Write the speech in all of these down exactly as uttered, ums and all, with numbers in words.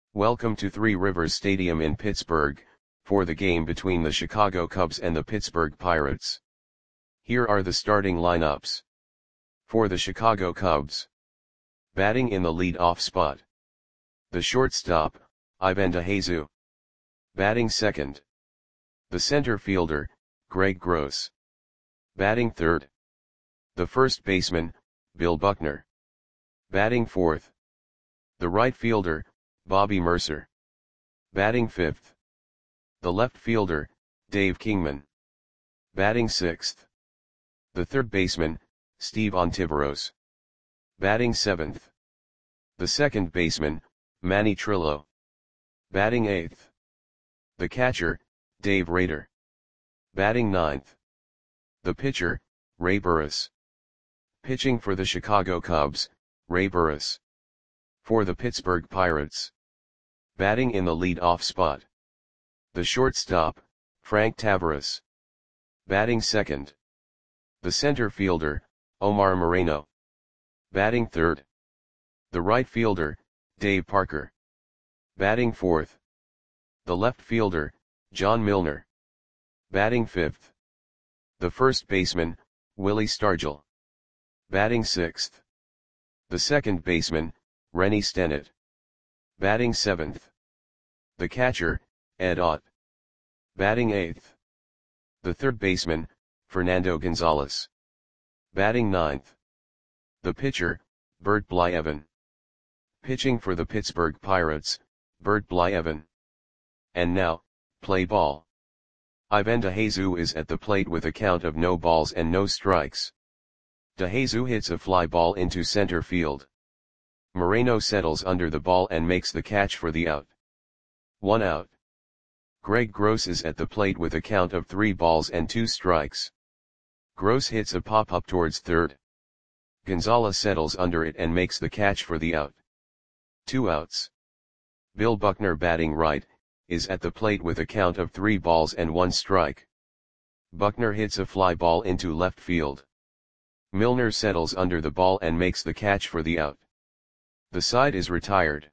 Welcome to Three Rivers Stadium in Pittsburgh, for the game between the Chicago Cubs and the Pittsburgh Pirates. Here are the starting lineups. For the Chicago Cubs. Batting in the lead-off spot. The shortstop, Ivan DeJesus. Batting second. The center fielder, Greg Gross. Batting third. The first baseman, Bill Buckner. Batting fourth. The right fielder, Bobby Murcer. Batting fifth. The left fielder, Dave Kingman. Batting sixth. The third baseman, Steve Ontiveros. Batting seventh. The second baseman, Manny Trillo. Batting eighth. The catcher, Dave Rader. Batting ninth. The pitcher, Ray Burris. Pitching for the Chicago Cubs, Ray Burris. For the Pittsburgh Pirates. Batting in the lead-off spot. The shortstop, Frank Taveras. Batting second. The center fielder, Omar Moreno. Batting third. The right fielder, Dave Parker. Batting fourth. The left fielder, John Milner. Batting fifth. The first baseman, Willie Stargell. Batting sixth. The second baseman, Rennie Stennett. Batting seventh. The catcher, Ed Ott. Batting eighth. The third baseman, Fernando Gonzalez. Batting ninth. The pitcher, Bert Blyleven. Pitching for the Pittsburgh Pirates, Bert Blyleven. And now, play ball. Ivan DeJesus is at the plate with a count of no balls and no strikes. DeJesus hits a fly ball into center field. Moreno settles under the ball and makes the catch for the out. One out. Greg Gross is at the plate with a count of three balls and two strikes. Gross hits a pop-up towards third. Gonzalez settles under it and makes the catch for the out. Two outs. Bill Buckner, batting right, is at the plate with a count of three balls and one strike. Buckner hits a fly ball into left field. Milner settles under the ball and makes the catch for the out. The side is retired.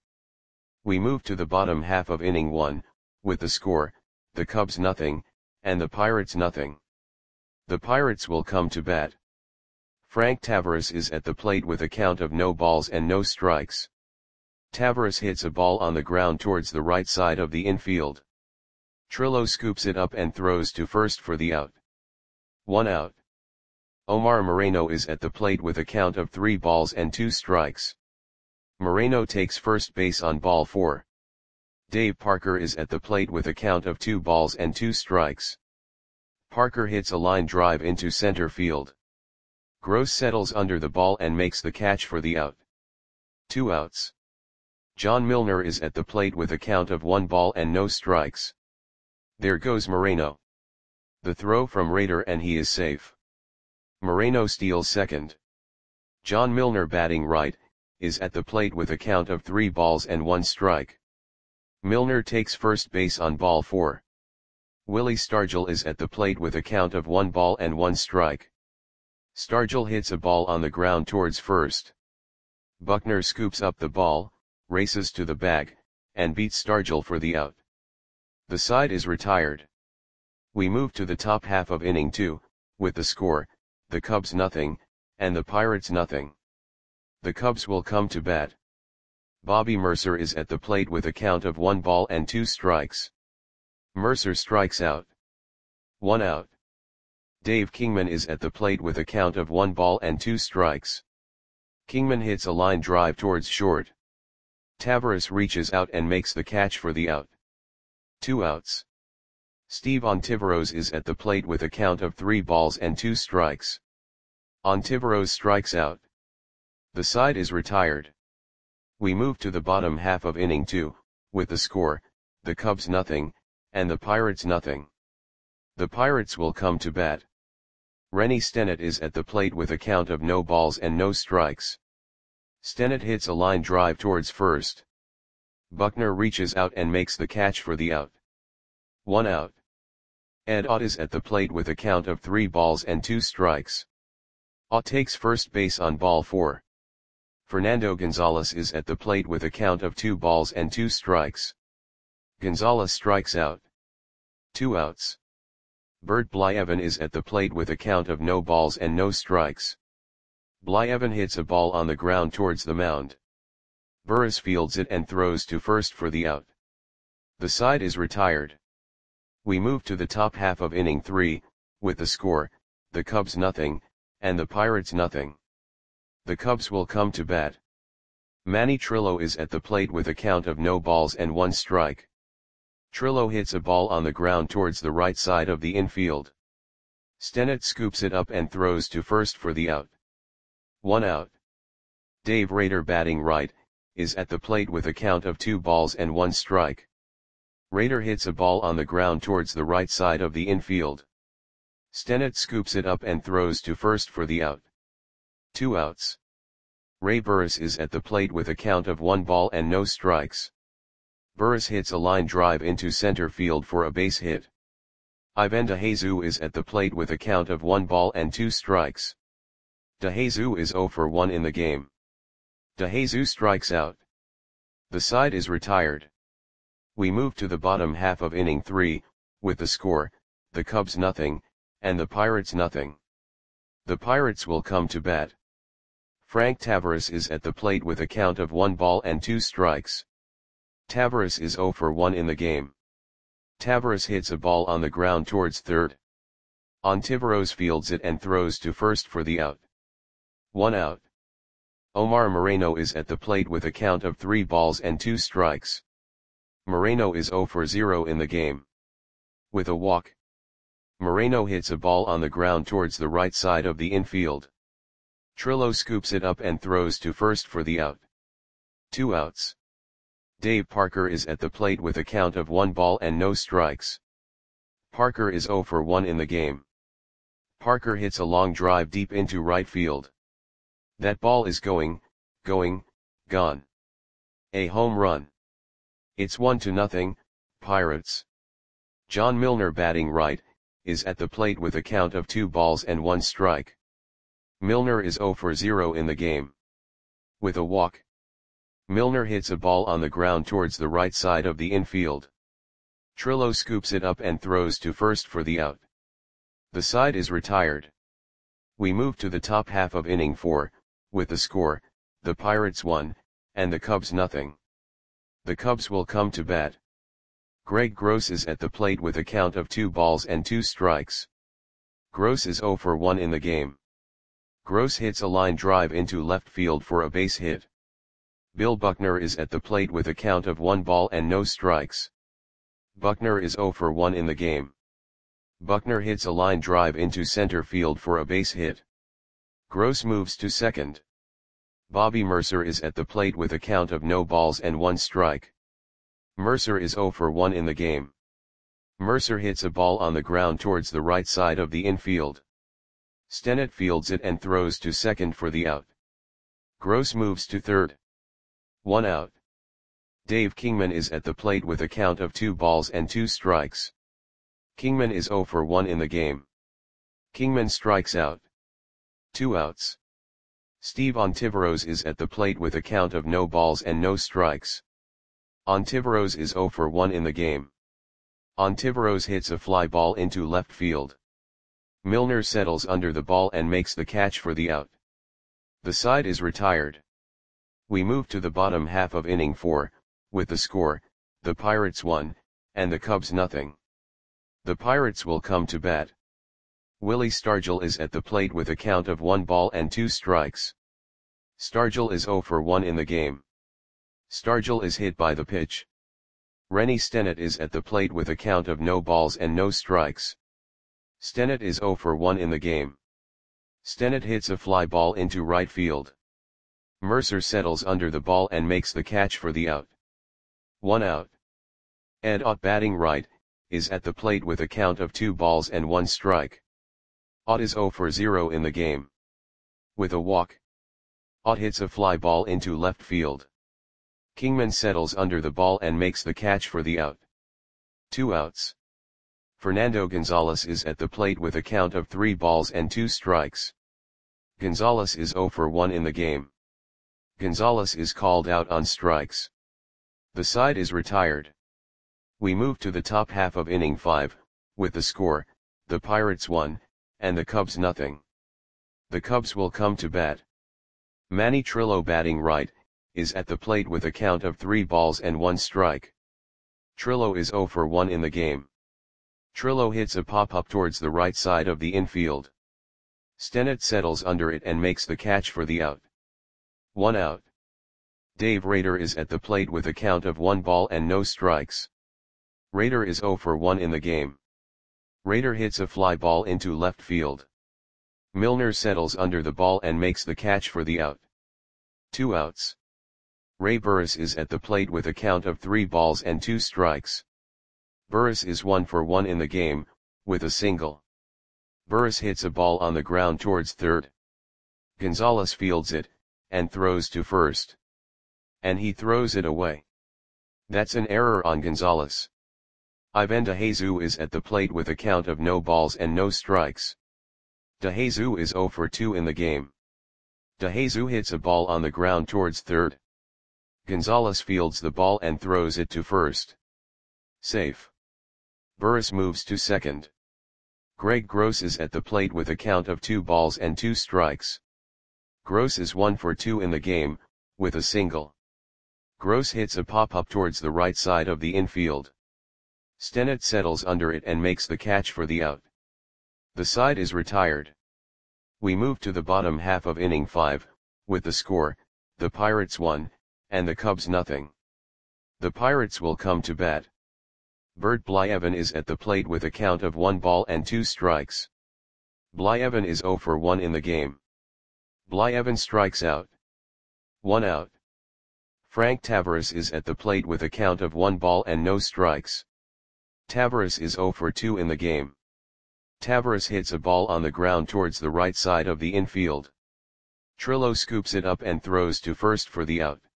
We move to the bottom half of inning one, with the score, the Cubs nothing, and the Pirates nothing. The Pirates will come to bat. Frank Taveras is at the plate with a count of no balls and no strikes. Taveras hits a ball on the ground towards the right side of the infield. Trillo scoops it up and throws to first for the out. One out. Omar Moreno is at the plate with a count of three balls and two strikes. Moreno takes first base on ball four. Dave Parker is at the plate with a count of two balls and two strikes. Parker hits a line drive into center field. Gross settles under the ball and makes the catch for the out. Two outs. John Milner is at the plate with a count of one ball and no strikes. There goes Moreno. The throw from Rader and he is safe. Moreno steals second. John Milner, batting right, is at the plate with a count of three balls and one strike. Milner takes first base on ball four. Willie Stargell is at the plate with a count of one ball and one strike. Stargell hits a ball on the ground towards first. Buckner scoops up the ball, races to the bag, and beats Stargell for the out. The side is retired. We move to the top half of inning two, with the score, the Cubs nothing, and the Pirates nothing. The Cubs will come to bat. Bobby Murcer is at the plate with a count of one ball and two strikes. Murcer strikes out. One out. Dave Kingman is at the plate with a count of one ball and two strikes. Kingman hits a line drive towards short. Taveras reaches out and makes the catch for the out. Two outs. Steve Ontiveros is at the plate with a count of three balls and two strikes. Ontiveros strikes out. The side is retired. We move to the bottom half of inning two, with the score, the Cubs nothing, and the Pirates nothing. The Pirates will come to bat. Rennie Stennett is at the plate with a count of no balls and no strikes. Stennett hits a line drive towards first. Buckner reaches out and makes the catch for the out. One out. Ed Ott is at the plate with a count of three balls and two strikes. Ott takes first base on ball four. Fernando Gonzalez is at the plate with a count of two balls and two strikes. Gonzalez strikes out. Two outs. Bert Blyevin is at the plate with a count of no balls and no strikes. Blyevin hits a ball on the ground towards the mound. Burris fields it and throws to first for the out. The side is retired. We move to the top half of inning three, with the score, the Cubs nothing, and the Pirates nothing. The Cubs will come to bat. Manny Trillo is at the plate with a count of no balls and one strike. Trillo hits a ball on the ground towards the right side of the infield. Stennett scoops it up and throws to first for the out. One out. Dave Rader, batting right, is at the plate with a count of two balls and one strike. Rader hits a ball on the ground towards the right side of the infield. Stennett scoops it up and throws to first for the out. Two outs. Ray Burris is at the plate with a count of one ball and no strikes. Burris hits a line drive into center field for a base hit. Ivan DeJesus is at the plate with a count of one ball and two strikes. DeJesus is zero for one in the game. DeJesus strikes out. The side is retired. We move to the bottom half of inning three, with the score, the Cubs nothing, and the Pirates nothing. The Pirates will come to bat. Frank Taveras is at the plate with a count of one ball and two strikes. Taveras is zero for one in the game. Taveras hits a ball on the ground towards third. Ontiveros fields it and throws to first for the out. One out. Omar Moreno is at the plate with a count of three balls and two strikes. Moreno is zero for zero in the game. With a walk. Moreno hits a ball on the ground towards the right side of the infield. Trillo scoops it up and throws to first for the out. Two outs. Dave Parker is at the plate with a count of one ball and no strikes. Parker is zero for one in the game. Parker hits a long drive deep into right field. That ball is going, going, gone. A home run. It's one to nothing, Pirates. John Milner, batting right, is at the plate with a count of two balls and one strike. Milner is zero for zero in the game. With a walk. Milner hits a ball on the ground towards the right side of the infield. Trillo scoops it up and throws to first for the out. The side is retired. We move to the top half of inning four, with the score, the Pirates one, and the Cubs nothing. The Cubs will come to bat. Greg Gross is at the plate with a count of two balls and two strikes. Gross is zero for one in the game. Gross hits a line drive into left field for a base hit. Bill Buckner is at the plate with a count of one ball and no strikes. Buckner is zero for one in the game. Buckner hits a line drive into center field for a base hit. Gross moves to second. Bobby Mercer is at the plate with a count of no balls and one strike. Mercer is zero for one in the game. Mercer hits a ball on the ground towards the right side of the infield. Stennett fields it and throws to second for the out. Gross moves to third. One out. Dave Kingman is at the plate with a count of two balls and two strikes. Kingman is zero for one in the game. Kingman strikes out. Two outs. Steve Ontiveros is at the plate with a count of no balls and no strikes. Ontiveros is zero for one in the game. Ontiveros hits a fly ball into left field. Milner settles under the ball and makes the catch for the out. The side is retired. We move to the bottom half of inning four, with the score, the Pirates one, and the Cubs nothing. The Pirates will come to bat. Willie Stargell is at the plate with a count of one ball and two strikes. Stargell is zero for one in the game. Stargell is hit by the pitch. Rennie Stennett is at the plate with a count of no balls and no strikes. Stennett is zero for one in the game. Stennett hits a fly ball into right field. Mercer settles under the ball and makes the catch for the out. One out. Ed Ott, batting right, is at the plate with a count of two balls and one strike. Ott is zero for zero in the game. With a walk. Ott hits a fly ball into left field. Kingman settles under the ball and makes the catch for the out. Two outs. Fernando Gonzalez is at the plate with a count of three balls and two strikes. Gonzalez is zero for one in the game. Gonzalez is called out on strikes. The side is retired. We move to the top half of inning five, with the score, the Pirates one, and the Cubs nothing. The Cubs will come to bat. Manny Trillo, batting right, is at the plate with a count of three balls and one strike. Trillo is oh for one in the game. Trillo hits a pop-up towards the right side of the infield. Stennett settles under it and makes the catch for the out. One out. Dave Rader is at the plate with a count of one ball and no strikes. Rader is oh for one in the game. Rader hits a fly ball into left field. Milner settles under the ball and makes the catch for the out. Two outs. Ray Burris is at the plate with a count of three balls and two strikes. Burris is one for one in the game, with a single. Burris hits a ball on the ground towards third. Gonzalez fields it, and throws to first. And he throws it away. That's an error on Gonzalez. Ivan DeJesus is at the plate with a count of no balls and no strikes. DeJesus is oh for two in the game. DeJesus hits a ball on the ground towards third. Gonzalez fields the ball and throws it to first. Safe. Burris moves to second. Greg Gross is at the plate with a count of two balls and two strikes. Gross is one for two in the game, with a single. Gross hits a pop-up towards the right side of the infield. Stennett settles under it and makes the catch for the out. The side is retired. We move to the bottom half of inning five, with the score, the Pirates one, and the Cubs nothing. The Pirates will come to bat. Bert Blyevin is at the plate with a count of one ball and two strikes. Blyevin is oh for one in the game. Blyevin strikes out. One out. Frank Tavares is at the plate with a count of one ball and no strikes. Tavares is oh for two in the game. Tavares hits a ball on the ground towards the right side of the infield. Trillo scoops it up and throws to first for the out.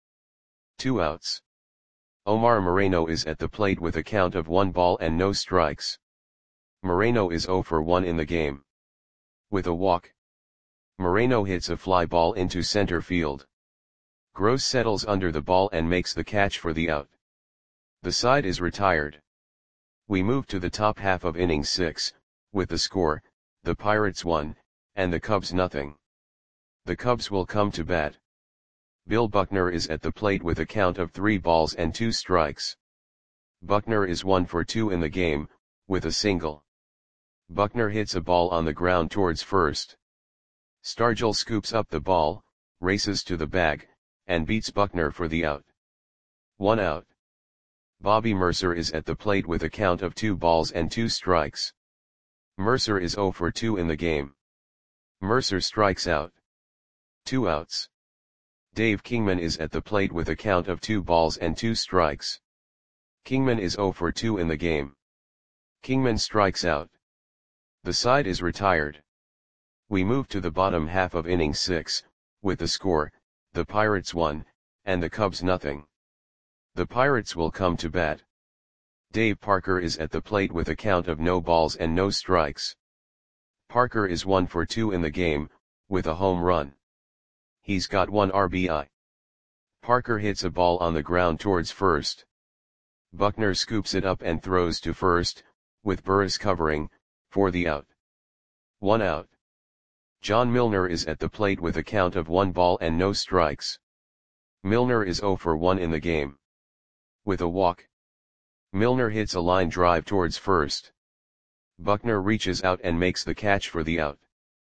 Two outs. Omar Moreno is at the plate with a count of one ball and no strikes. Moreno is oh for one in the game. With a walk. Moreno hits a fly ball into center field. Gross settles under the ball and makes the catch for the out. The side is retired. We move to the top half of inning six, with the score, the Pirates one, and the Cubs nothing. The Cubs will come to bat. Bill Buckner is at the plate with a count of three balls and two strikes. Buckner is one for two in the game, with a single. Buckner hits a ball on the ground towards first. Stargell scoops up the ball, races to the bag, and beats Buckner for the out. One out. Bobby Mercer is at the plate with a count of two balls and two strikes. Mercer is oh for two in the game. Mercer strikes out. Two outs. Dave Kingman is at the plate with a count of two balls and two strikes. Kingman is oh for two in the game. Kingman strikes out. The side is retired. We move to the bottom half of inning six, with the score, the Pirates one, and the Cubs nothing. The Pirates will come to bat. Dave Parker is at the plate with a count of no balls and no strikes. Parker is one for two in the game, with a home run. He's got one R B I. Parker hits a ball on the ground towards first. Buckner scoops it up and throws to first, with Burris covering, for the out. One out. John Milner is at the plate with a count of one ball and no strikes. Milner is oh for one in the game. With a walk. Milner hits a line drive towards first. Buckner reaches out and makes the catch for the out.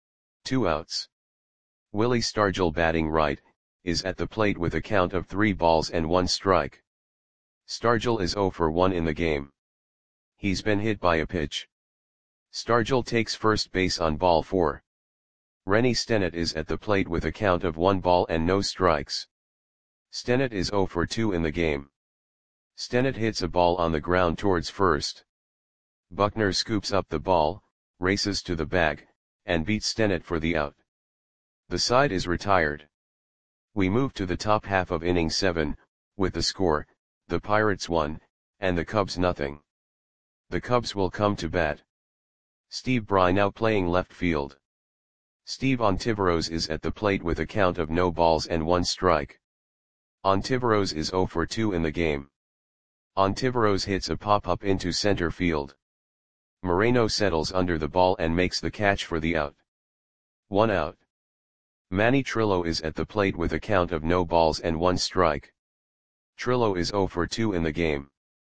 Two outs. Willie Stargell, batting right, is at the plate with a count of three balls and one strike. Stargell is oh for one in the game. He's been hit by a pitch. Stargell takes first base on ball four. Rennie Stennett is at the plate with a count of one ball and no strikes. Stennett is oh for two in the game. Stennett hits a ball on the ground towards first. Buckner scoops up the ball, races to the bag, and beats Stennett for the out. The side is retired. We move to the top half of inning seven, with the score, the Pirates one, and the Cubs nothing. The Cubs will come to bat. Steve Bry now playing left field. Steve Ontiveros is at the plate with a count of no balls and one strike. Ontiveros is zero for two in the game. Ontiveros hits a pop-up into center field. Moreno settles under the ball and makes the catch for the out. One out. Manny Trillo is at the plate with a count of no balls and one strike. Trillo is zero for two in the game.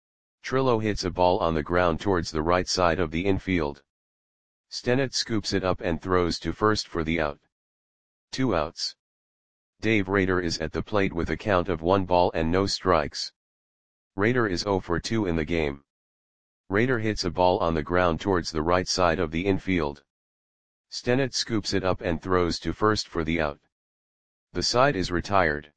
Trillo hits a ball on the ground towards the right side of the infield. Stennett scoops it up and throws to first for the out. Two outs. Dave Rader is at the plate with a count of one ball and no strikes. Rader is zero for two in the game. Rader hits a ball on the ground towards the right side of the infield. Stennett scoops it up and throws to first for the out. The side is retired.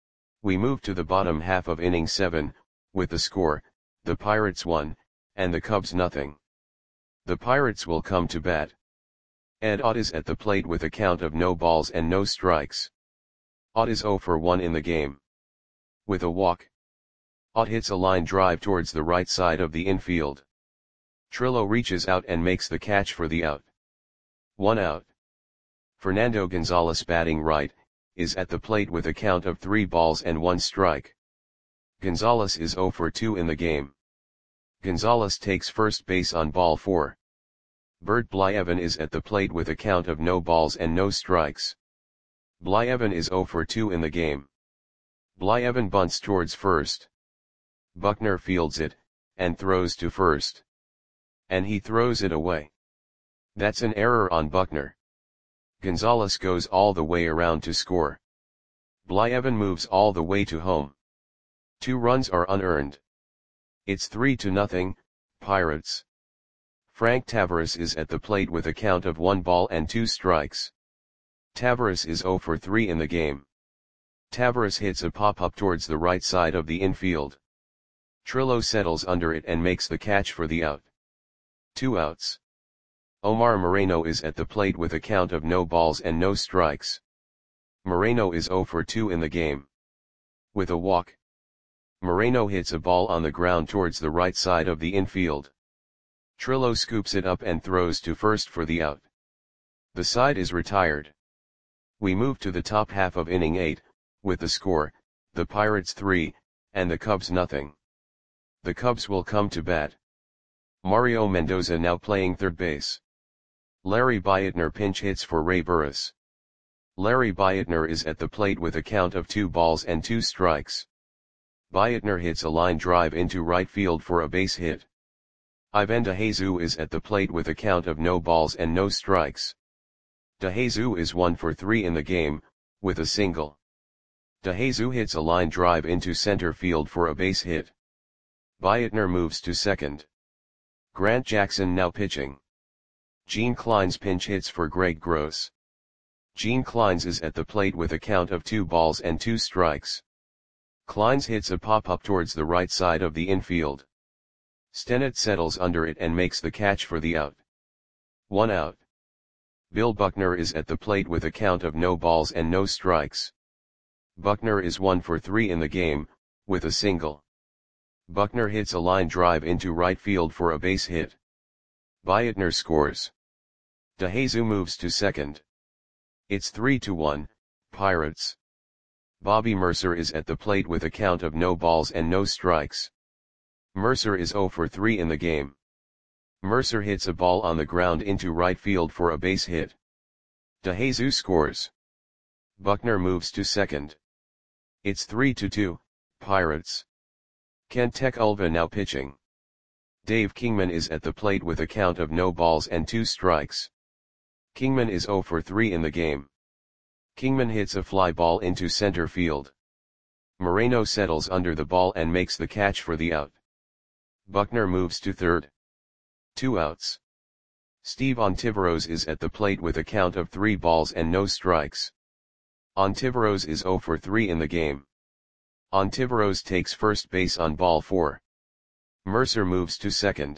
We move to the bottom half of inning seven, with the score, the Pirates one, and the Cubs nothing. The Pirates will come to bat. Ed Ott is at the plate with a count of no balls and no strikes. Ott is zero for one in the game. With a walk, Ott hits a line drive towards the right side of the infield. Trillo reaches out and makes the catch for the out. One out. Fernando Gonzalez, batting right, is at the plate with a count of three balls and one strike. Gonzalez is zero for two in the game. Gonzalez takes first base on ball four. Bert Blyevin is at the plate with a count of no balls and no strikes. Blyevin is zero for two in the game. Blyevin bunts towards first. Buckner fields it, and throws to first. And he throws it away. That's an error on Buckner. Gonzalez goes all the way around to score. Blyevin moves all the way to home. Two runs are unearned. It's three to nothing, Pirates. Frank Tavares is at the plate with a count of one ball and two strikes. Tavares is zero for three in the game. Tavares hits a pop-up towards the right side of the infield. Trillo settles under it and makes the catch for the out. Two outs. Omar Moreno is at the plate with a count of no balls and no strikes. Moreno is zero for two in the game. With a walk, Moreno hits a ball on the ground towards the right side of the infield. Trillo scoops it up and throws to first for the out. The side is retired. We move to the top half of inning eight, with the score, the Pirates three, and the Cubs nothing. The Cubs will come to bat. Mario Mendoza now playing third base. Larry Bietner pinch hits for Ray Burris. Larry Bietner is at the plate with a count of two balls and two strikes. Bietner hits a line drive into right field for a base hit. Ivan DeJesus is at the plate with a count of no balls and no strikes. DeJesus is one for three in the game, with a single. DeJesus hits a line drive into center field for a base hit. Bietner moves to second. Grant Jackson now pitching. Gene Clines pinch hits for Greg Gross. Gene Clines is at the plate with a count of two balls and two strikes. Clines hits a pop-up towards the right side of the infield. Stennett settles under it and makes the catch for the out. One out. Bill Buckner is at the plate with a count of no balls and no strikes. Buckner is one for three in the game, with a single. Buckner hits a line drive into right field for a base hit. Bietner scores. DeJesus moves to second. It's three to one, Pirates. Bobby Mercer is at the plate with a count of no balls and no strikes. Mercer is zero for three in the game. Mercer hits a ball on the ground into right field for a base hit. DeJesus scores. Buckner moves to second. It's three to two, Pirates. Kentech Ulva now pitching. Dave Kingman is at the plate with a count of no balls and two strikes. Kingman is zero for three in the game. Kingman hits a fly ball into center field. Moreno settles under the ball and makes the catch for the out. Buckner moves to third. Two outs. Steve Ontiveros is at the plate with a count of three balls and no strikes. Ontiveros is zero for three in the game. Ontiveros takes first base on ball four. Mercer moves to second.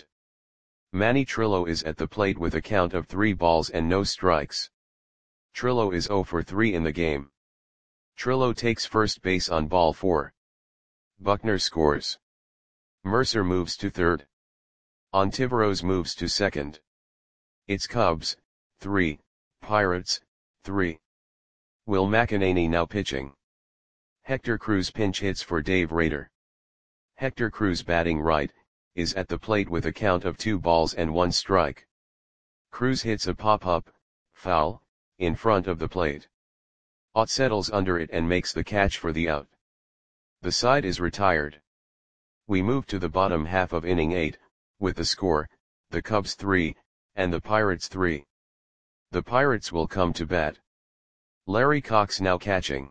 Manny Trillo is at the plate with a count of three balls and no strikes. Trillo is zero for three in the game. Trillo takes first base on ball four. Buckner scores. Mercer moves to third. Ontiveros moves to second. It's Cubs, three, Pirates, three. Will McEnany now pitching. Hector Cruz pinch hits for Dave Rader. Hector Cruz batting right, is at the plate with a count of two balls and one strike. Cruz hits a pop-up, foul, in front of the plate. Ott settles under it and makes the catch for the out. The side is retired. We move to the bottom half of inning eight, with the score, the Cubs three, and the Pirates three. The Pirates will come to bat. Larry Cox now catching.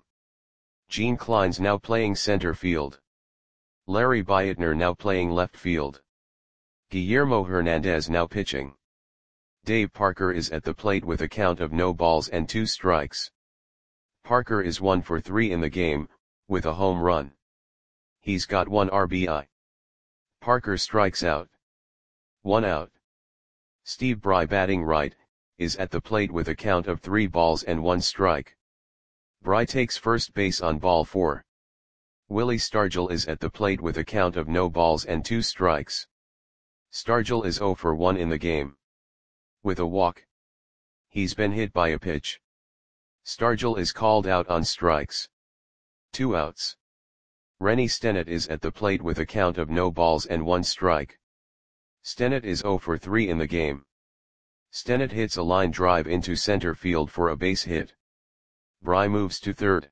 Gene Kleins now playing center field. Larry Beitner now playing left field. Guillermo Hernandez now pitching. Dave Parker is at the plate with a count of no balls and two strikes. Parker is one for three in the game, with a home run. He's got one R B I. Parker strikes out. One out. Steve Bry batting right, is at the plate with a count of three balls and one strike. Bry takes first base on ball four. Willie Stargell is at the plate with a count of no balls and two strikes. Stargell is zero for one in the game. With a walk. He's been hit by a pitch. Stargell is called out on strikes. Two outs. Rennie Stennett is at the plate with a count of no balls and one strike. Stennett is zero for three in the game. Stennett hits a line drive into center field for a base hit. Bry moves to third.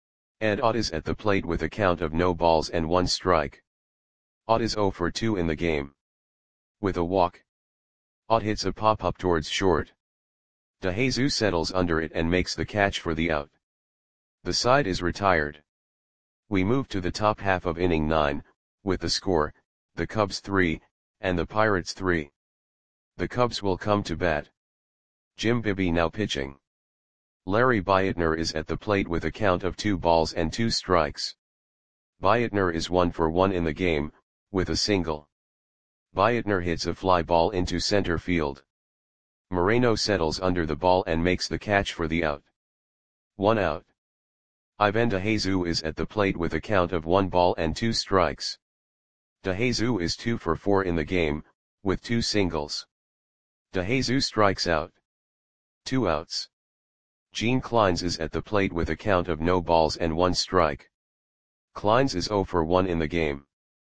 Ed Ott is at the plate with a count of no balls and one strike. Ott is zero for two in the game. With a walk. Ott hits a pop-up towards short. DeJesus settles under it and makes the catch for the out. The side is retired. We move to the top half of inning nine, with the score, the Cubs three, and the Pirates three. The Cubs will come to bat. Jim Bibby now pitching. Larry Beitner is at the plate with a count of two balls and two strikes. Beitner is one for one in the game, with a single. Beitner hits a fly ball into center field. Moreno settles under the ball and makes the catch for the out. One out. Ivan DeJesus is at the plate with a count of one ball and two strikes. DeJesus is two for four in the game, with two singles. DeJesus strikes out. Two outs. Gene Kleins is at the plate with a count of no balls and one strike. Kleins is zero for one in the game.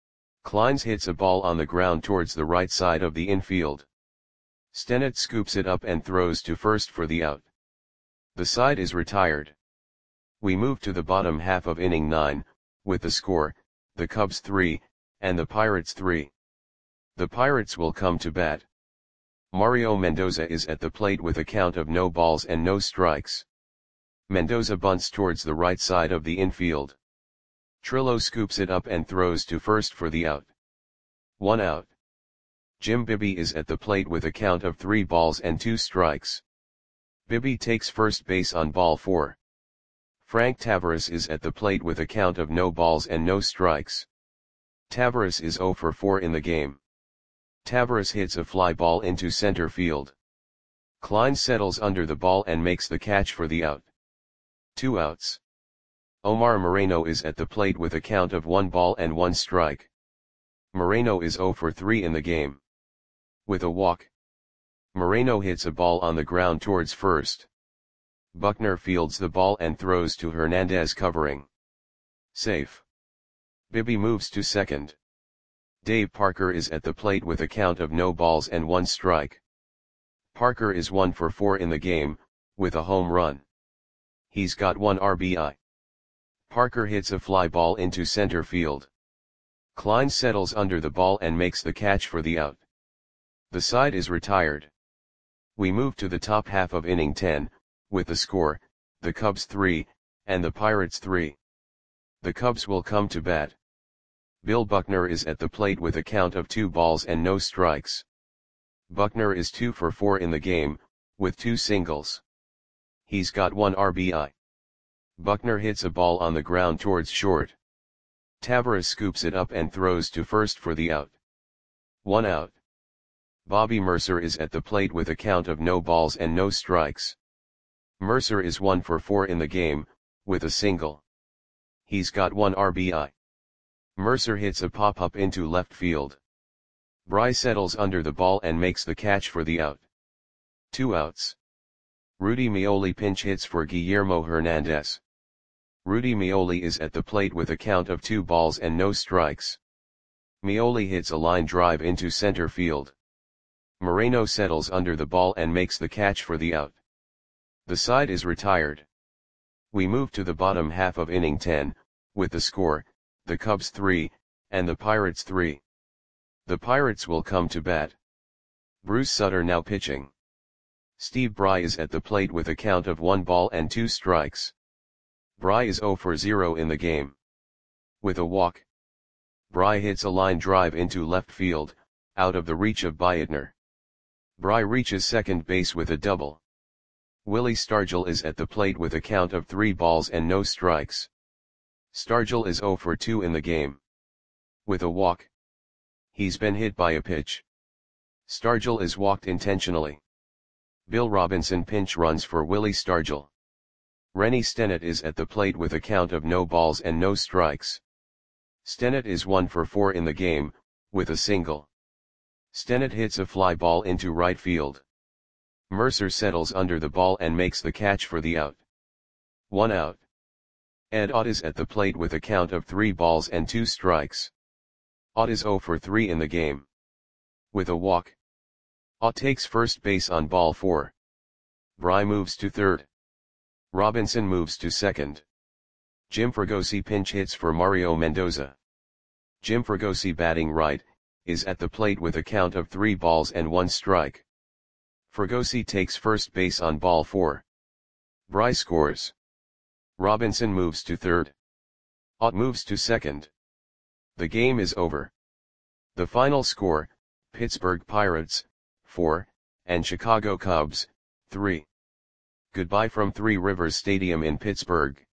Kleins hits a ball on the ground towards the right side of the infield. Stennett scoops it up and throws to first for the out. The side is retired. We move to the bottom half of inning nine, with the score, the Cubs three, and the Pirates three. The Pirates will come to bat. Mario Mendoza is at the plate with a count of no balls and no strikes. Mendoza bunts towards the right side of the infield. Trillo scoops it up and throws to first for the out. One out. Jim Bibby is at the plate with a count of three balls and two strikes. Bibby takes first base on ball four. Frank Tavares is at the plate with a count of no balls and no strikes. Tavares is zero for four in the game. Tavares hits a fly ball into center field. Klein settles under the ball and makes the catch for the out. Two outs. Omar Moreno is at the plate with a count of one ball and one strike. Moreno is zero for three in the game. With a walk. Moreno hits a ball on the ground towards first. Buckner fields the ball and throws to Hernandez covering. Safe. Bibby moves to second. Dave Parker is at the plate with a count of no balls and one strike. Parker is one for four in the game, with a home run. He's got one R B I. Parker hits a fly ball into center field. Klein settles under the ball and makes the catch for the out. The side is retired. We move to the top half of inning ten, with the score, the Cubs three, and the Pirates three. The Cubs will come to bat. Bill Buckner is at the plate with a count of two balls and no strikes. Buckner is two for four in the game, with two singles. He's got one R B I. Buckner hits a ball on the ground towards short. Tavares scoops it up and throws to first for the out. One out. Bobby Mercer is at the plate with a count of no balls and no strikes. Mercer is one for four in the game, with a single. He's got one R B I. Mercer hits a pop-up into left field. Bry settles under the ball and makes the catch for the out. Two outs. Rudy Meoli pinch hits for Guillermo Hernandez. Rudy Meoli is at the plate with a count of two balls and no strikes. Meoli hits a line drive into center field. Moreno settles under the ball and makes the catch for the out. The side is retired. We move to the bottom half of inning ten, with the score, the Cubs three, and the Pirates three. The Pirates will come to bat. Bruce Sutter now pitching. Steve Bry is at the plate with a count of one ball and two strikes. Bry is zero for zero in the game. With a walk, Bry hits a line drive into left field, out of the reach of Beitner. Bry reaches second base with a double. Willie Stargell is at the plate with a count of three balls and no strikes. Stargell is zero for two in the game. With a walk, he's been hit by a pitch. Stargell is walked intentionally. Bill Robinson pinch runs for Willie Stargell. Rennie Stennett is at the plate with a count of no balls and no strikes. Stennett is one for four in the game, with a single. Stennett hits a fly ball into right field. Mercer settles under the ball and makes the catch for the out. One out. Ed Ott is at the plate with a count of three balls and two strikes. Ott is zero for three in the game. With a walk, Ott takes first base on ball four. Bry moves to third. Robinson moves to second. Jim Fregosi pinch hits for Mario Mendoza. Jim Fregosi, batting right, is at the plate with a count of three balls and one strike. Fregosi takes first base on ball four. Bry scores. Robinson moves to third. Ott moves to second. The game is over. The final score, Pittsburgh Pirates, four, and Chicago Cubs, three. Goodbye from Three Rivers Stadium in Pittsburgh.